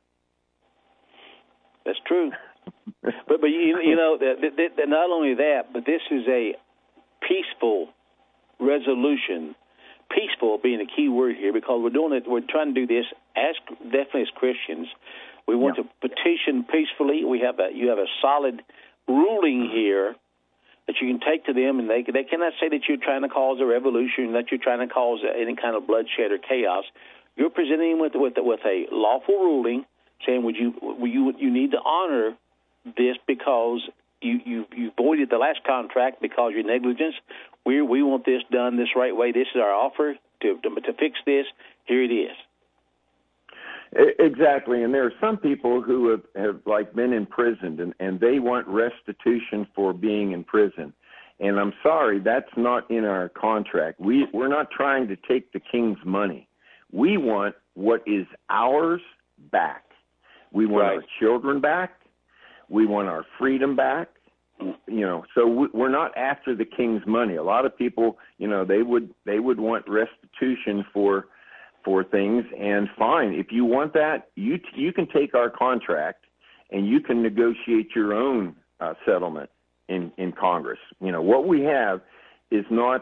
That's true. but but you, you know, that, that, that not only that, but this is a peaceful resolution. Peaceful being a key word here, because we're doing it. We're trying to do this as definitely as Christians. We want yeah. to petition peacefully. We have a you have a solid ruling here that you can take to them, and they they cannot say that you're trying to cause a revolution, that you're trying to cause any kind of bloodshed or chaos. You're presenting them with with with a lawful ruling, saying, "Would you you you need to honor this because you you you voided the last contract because of your negligence. We we want this done this right way. This is our offer to to, to fix this. Here it is." Exactly, and there are some people who have, have like been imprisoned, and, and they want restitution for being in prison. And I'm sorry, that's not in our contract. We we're not trying to take the king's money. We want what is ours back. We want right. our children back. We want our freedom back. You know, so we, we're not after the king's money. A lot of people, you know, they would they would want restitution for. for things, and fine. If you want that, you you can take our contract and you can negotiate your own uh, settlement in, in Congress. You know, what we have is not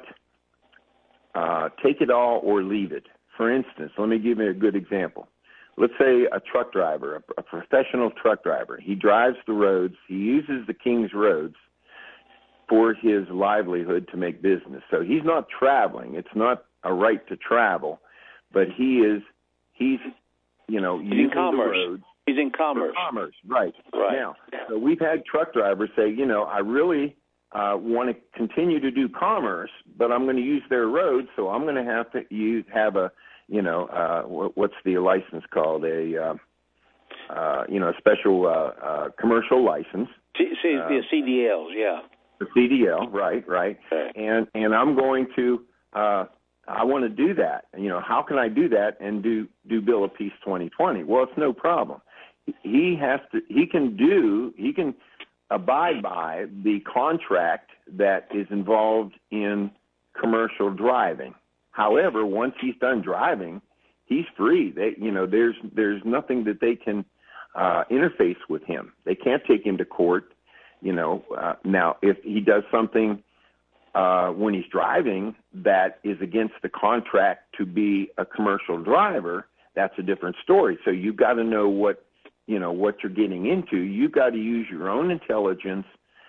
uh, take it all or leave it. For instance, let me give you a good example. Let's say a truck driver, a, a professional truck driver, he drives the roads, he uses the king's roads for his livelihood to make business. So he's not traveling. It's not a right to travel. But he is, he's, you know, he's using in commerce. the roads. He's in commerce. Commerce, right. Right. Now, so we've had truck drivers say, you know, I really uh, want to continue to do commerce, but I'm going to use their roads, so I'm going to have to use, have a, you know, uh, what's the license called? A, uh, uh, you know, a special uh, uh, commercial license. C- C- uh, the C D Ls, yeah. The C D L, right, right. Okay. And and I'm going to, uh, I want to do that. You know, how can I do that and do, do Bill of Peace twenty twenty? Well, it's no problem. He has to, he can do, he can abide by the contract that is involved in commercial driving. However, once he's done driving, he's free. They, you know, there's, there's nothing that they can uh, interface with him. They can't take him to court. You know, uh, now if he does something uh, when he's driving that is against the contract to be a commercial driver, that's a different story. So you've got to know what, you know, what you're getting into. You've got to use your own intelligence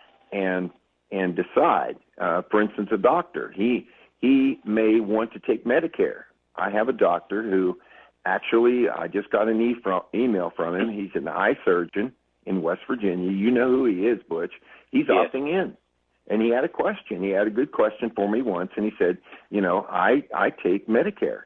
and and decide. Uh, for instance, a doctor, he he may want to take Medicare. I have a doctor who actually, I just got an e- from, email from him. He's an eye surgeon in West Virginia. You know who he is, Butch. He's yes. opting in. And he had a question. He had a good question for me once, and he said, you know, I, I take Medicare.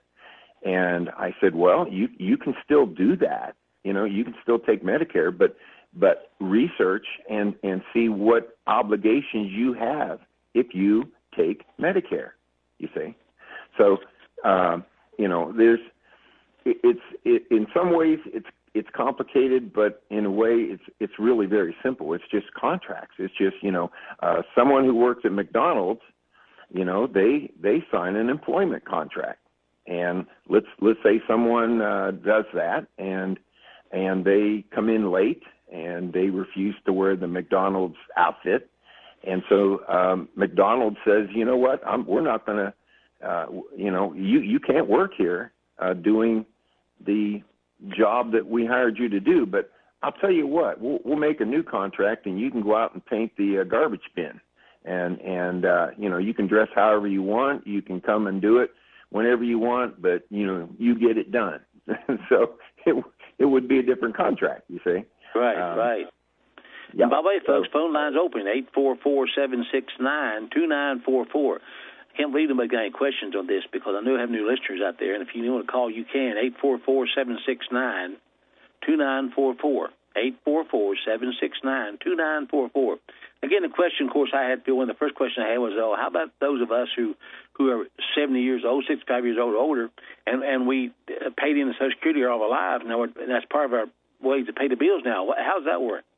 And I said, well, you, you can still do that. You know, you can still take Medicare, but but research and, and see what obligations you have if you take Medicare, you see. So, um, you know, there's it, it's it, in some ways it's it's complicated, but in a way it's it's really very simple. It's just contracts. It's just, you know, uh, someone who works at McDonald's, you know, they they sign an employment contract. And let's let's say someone uh, does that and and they come in late and they refuse to wear the McDonald's outfit. And so um, McDonald's says, you know what, I'm, we're not going to, uh, you know, you, you can't work here uh, doing the job that we hired you to do. But I'll tell you what, we'll, we'll make a new contract and you can go out and paint the uh, garbage bin. And, and uh, you know, you can dress however you want. You can come and do it whenever you want, but, you know, you get it done. So it, it would be a different contract, you see. Right, um, right. Yeah. And by the way, folks, so, phone line's open, eight four four, seven six nine, two nine four four. I can't believe nobody got any questions on this because I know I have new listeners out there, and if you want to call, you can, eight four four, seven six nine, two nine four four, eight four four, seven six nine, two nine four four. Again, the question, of course, I had, Bill, and the first question I had was, oh, how about those of us who, who are seventy years old, sixty-five years old or older, and, and we paid in the Social Security all our lives, now and that's part of our ways to pay the bills now. How does that work?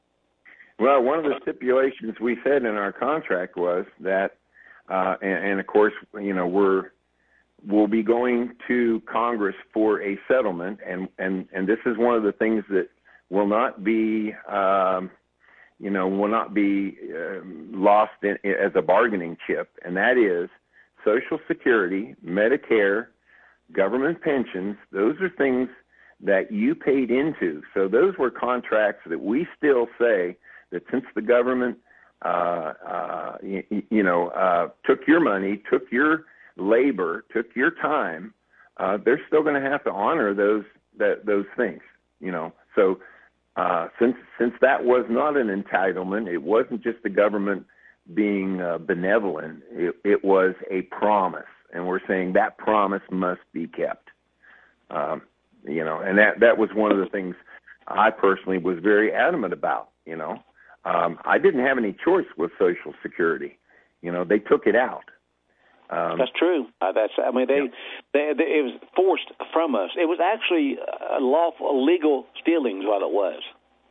Well, one of the stipulations we said in our contract was that, uh, and, and of course, you know, we're we'll be going to Congress for a settlement, and, and, and this is one of the things that will not be, um, you know, will not be uh, lost in, as a bargaining chip, and that is Social Security, Medicare, government pensions. Those are things that you paid into. So those were contracts that we still say that since the government, uh, uh, you, you know, uh, took your money, took your labor, took your time, uh, they're still going to have to honor those that, those things, you know. So uh, since since that was not an entitlement, it wasn't just the government being uh, benevolent. It, it was a promise, and we're saying that promise must be kept. Um, You know, and that, that was one of the things I personally was very adamant about, you know. Um, I didn't have any choice with Social Security. You know, they took it out. Um, that's true. Uh, that's. I mean, they, yeah. they, they, it was forced from us. It was actually a lawful, legal stealings while it was.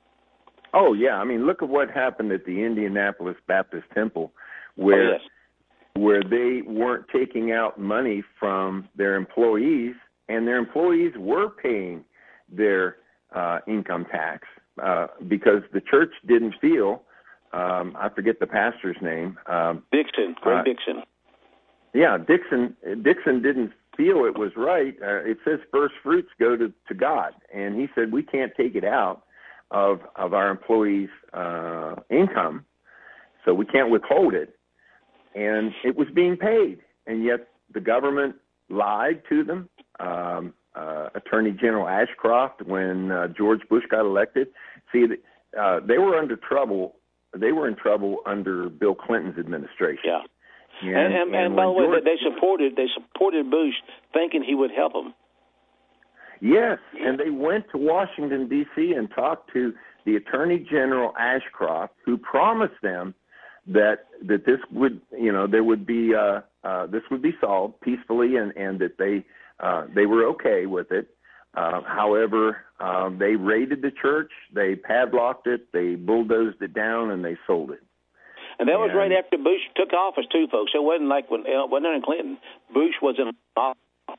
Oh, yeah. I mean, look at what happened at the Indianapolis Baptist Temple where, oh, yes. where they weren't taking out money from their employees, and their employees were paying their uh, income tax uh, because the church didn't feel, um, I forget the pastor's name. Um, Dixon, Greg uh, Dixon. Yeah, Dixon Dixon didn't feel it was right. Uh, it says first fruits go to, to God, and he said we can't take it out of, of our employees' uh, income, so we can't withhold it. And it was being paid, and yet the government lied to them. Um, uh, Attorney General Ashcroft, when uh, George Bush got elected, see, uh, they were under trouble. They were in trouble under Bill Clinton's administration. Yeah, and, and, and, and, and by the way, George, they supported they supported Bush, thinking he would help them. Yes, and they went to Washington D C and talked to the Attorney General Ashcroft, who promised them that that this would, you know, there would be uh, uh, this would be solved peacefully, and and that they uh, they were okay with it. Uh, however, uh, they raided the church, they padlocked it, they bulldozed it down, and they sold it. And that was and, right after Bush took office, too, folks. It wasn't like when it wasn't in Clinton. Bush was in office.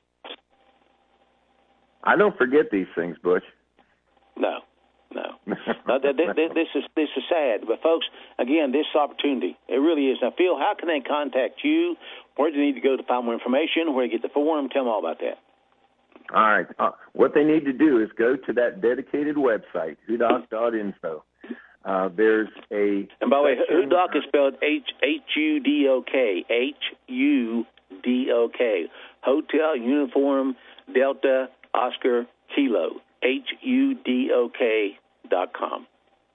I don't forget these things, Butch. No, no. no th- th- th- this is this is sad, but folks, again, this opportunity, it really is. Now, Phil, how can they contact you? Where do they need to go to find more information? Where do you get the forum? Tell them all about that. All right. Uh, what they need to do is go to that dedicated website, hudoc dot info. Uh, there's a and by the way, Hudoc is spelled H H U D O K, H U D O K, Hotel Uniform Delta Oscar Kilo, H U D O K dot com.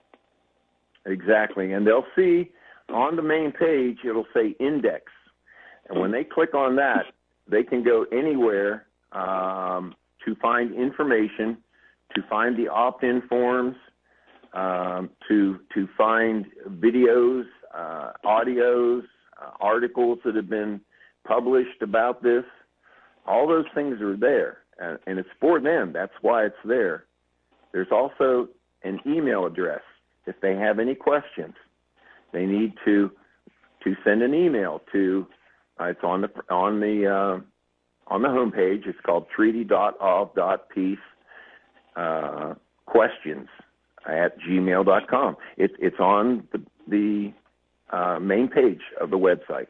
Exactly, and they'll see on the main page it'll say index, and when they click on that, they can go anywhere um, to find information, to find the opt-in forms. Um, to to find videos, uh, audios, uh, articles that have been published about this. All those things are there, and, and it's for them. That's why it's there. There's also an email address. If they have any questions, they need to to send an email to. Uh, it's on the on the uh, on the homepage. It's called treaty dot of dot peace uh, questions at gmail dot com. It, it's on the, the uh, main page of the website.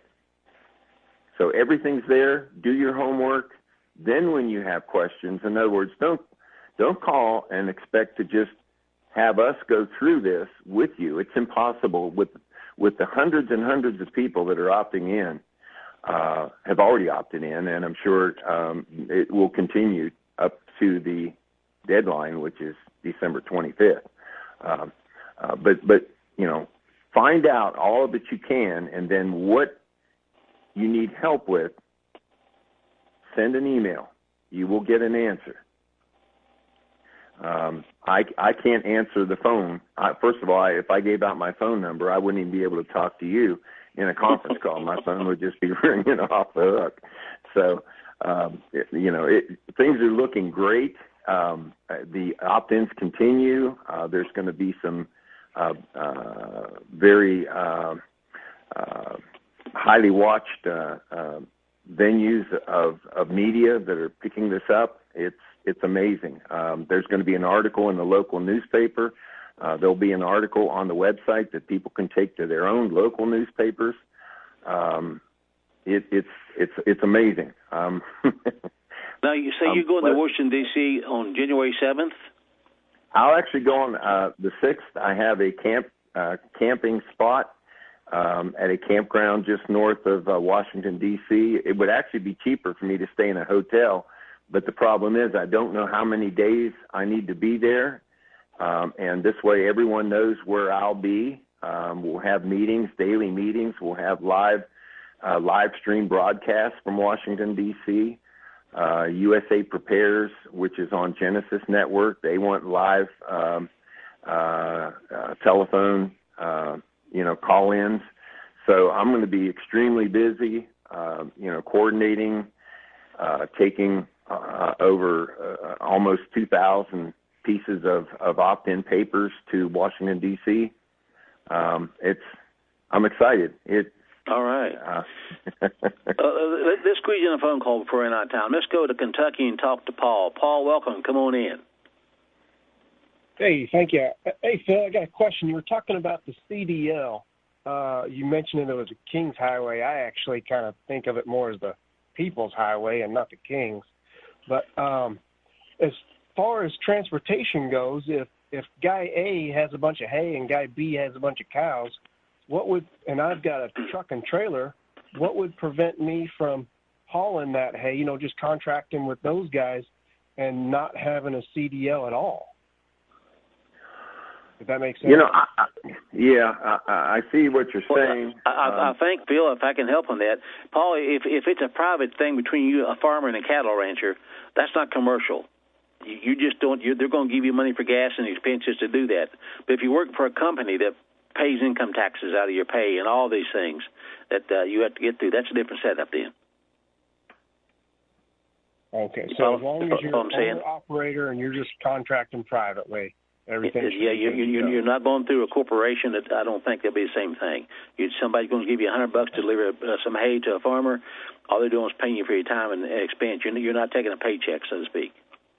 So everything's there. Do your homework. Then when you have questions, in other words, don't don't call and expect to just have us go through this with you. It's impossible with with the hundreds and hundreds of people that are opting in, uh, have already opted in, and I'm sure um, it will continue up to the deadline, which is December twenty-fifth. Um, uh, but, but, you know, find out all that you can, and then what you need help with, send an email. You will get an answer. Um, I, I can't answer the phone. I, first of all, I, if I gave out my phone number, I wouldn't even be able to talk to you in a conference call. My phone would just be ringing off the hook. So, um, it, you know, it, things are looking great. Um, the opt-ins continue. Uh, there's going to be some uh, uh, very uh, uh, highly watched uh, uh, venues of, of media that are picking this up. It's it's amazing. Um, there's going to be an article in the local newspaper. Uh, there'll be an article on the website that people can take to their own local newspapers. Um, it, it's it's it's amazing. Um, Now, you say you're going um, to Washington, D C on January seventh? I'll actually go on uh, the sixth. I have a camp uh, camping spot um, at a campground just north of uh, Washington, D C It would actually be cheaper for me to stay in a hotel, but the problem is I don't know how many days I need to be there, um, and this way everyone knows where I'll be. Um, we'll have meetings, daily meetings. We'll have live, uh, live stream broadcasts from Washington, D C Uh, U S A Prepares, which is on Genesis Network, they want live um, uh, uh, telephone, uh, you know, call-ins. So I'm going to be extremely busy, uh, you know, coordinating, uh, taking uh, over uh, almost two thousand pieces of, of opt-in papers to Washington, D C Um, it's, I'm excited. It. All right. Uh, let's squeeze in a phone call before we're out of time. Let's go to Kentucky and talk to Paul. Paul, welcome. Come on in. Hey, thank you. Hey, Phil, I got a question. You were talking about the C D L. Uh, you mentioned it was a King's Highway. I actually kind of think of it more as the People's Highway and not the King's. But um, as far as transportation goes, if, if Guy A has a bunch of hay and Guy B has a bunch of cows, what would, and I've got a truck and trailer, what would prevent me from hauling that hay, you know, just contracting with those guys and not having a C D L at all? If that makes sense. You know, I, I, yeah, I, I see what you're well, saying. I, I, um, I think, Phil, if I can help on that, Paul, if if it's a private thing between you, a farmer and a cattle rancher, that's not commercial. You, you just don't. You're, they're going to give you money for gas and expenses to do that. But if you work for a company that pays income taxes out of your pay and all these things that uh, you have to get through. That's a different setup then. Okay, so as long as you're an owner operator and you're just contracting privately, everything. Yeah, you, you, you're not going through a corporation. That I don't think they'll be the same thing. You, somebody's going to give you a hundred bucks to deliver uh, some hay to a farmer. All they're doing is paying you for your time and expense. You're, you're not taking a paycheck, so to speak.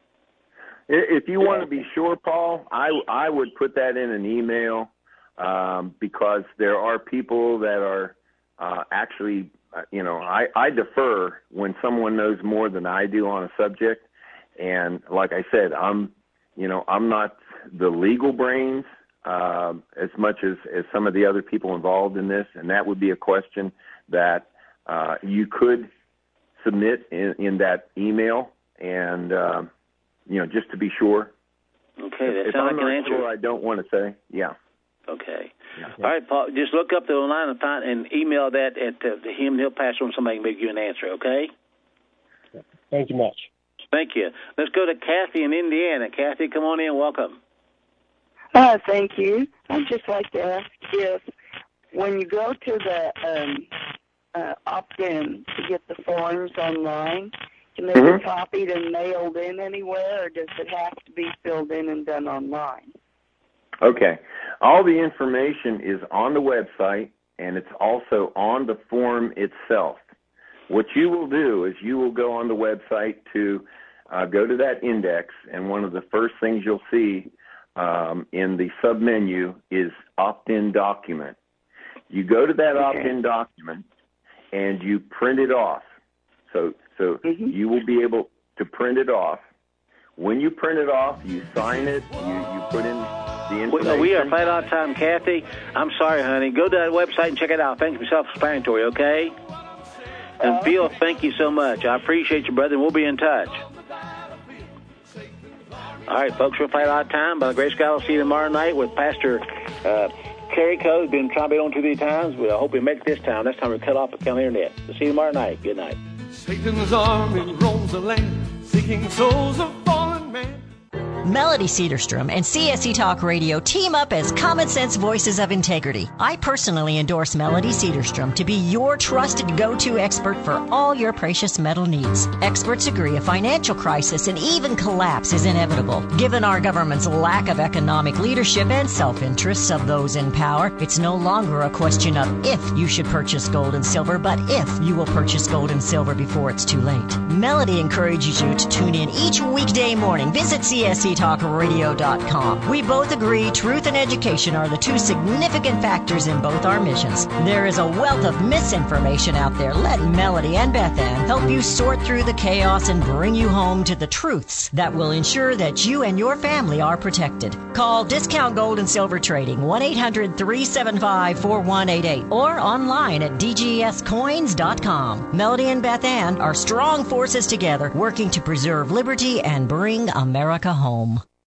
If you want to be sure, Paul, I I would put that in an email um, because there are people that are uh, actually. You know, I, I defer when someone knows more than I do on a subject. And like I said, I'm, you know, I'm not the legal brains uh, as much as, as some of the other people involved in this. And that would be a question that uh, you could submit in, in that email and, uh, you know, just to be sure. Okay, that if sounds I'm like an not answer. Sure, I don't want to say, yeah. Okay. Yeah. All right, Paul, just look up the online and find and email that at, uh, to him, and he'll pass it on somebody and make you an answer, okay? Thank you much. Thank you. Let's go to Kathy in Indiana. Kathy, come on in. Welcome. Uh, thank you. I'd just like to ask if when you go to the um, uh, opt-in to get the forms online, can they mm-hmm. be copied and mailed in anywhere, or does it have to be filled in and done online? Okay. All the information is on the website, and it's also on the form itself. What you will do is you will go on the website to uh, go to that index, and one of the first things you'll see um, in the submenu is opt-in document. You go to that okay. opt-in document, and you print it off. So, so mm-hmm. you will be able to print it off. When you print it off, you sign it, you, you put in the information. We are flat out of time, Kathy. I'm sorry, honey. Go to that website and check it out. Thank you for self-explanatory, okay? And Bill, thank you so much. I appreciate you, brother, and we'll be in touch. All right, folks, we're flat out of time. By the grace of God, I'll see you tomorrow night with Pastor uh, Terry Coe. He's been trying to be on too many times. We hope we make it this time. Next time we cut off the county internet. We'll see you tomorrow night. Good night. Satan's army roams the land, seeking souls of fallen men. Melody Cedarstrom and C S C Talk Radio team up as common sense voices of integrity. I personally endorse Melody Cedarstrom to be your trusted go-to expert for all your precious metal needs. Experts agree a financial crisis and even collapse is inevitable. Given our government's lack of economic leadership and self-interests of those in power, it's no longer a question of if you should purchase gold and silver, but if you will purchase gold and silver before it's too late. Melody encourages you to tune in each weekday morning. Visit C S C talk radio dot com. We both agree truth and education are the two significant factors in both our missions. There is a wealth of misinformation out there. Let Melody and Beth Ann help you sort through the chaos and bring you home to the truths that will ensure that you and your family are protected. Call Discount Gold and Silver Trading, one eight hundred three seven five four one eight eight, or online at d g s coins dot com. Melody and Beth Ann are strong forces together, working to preserve liberty and bring America home.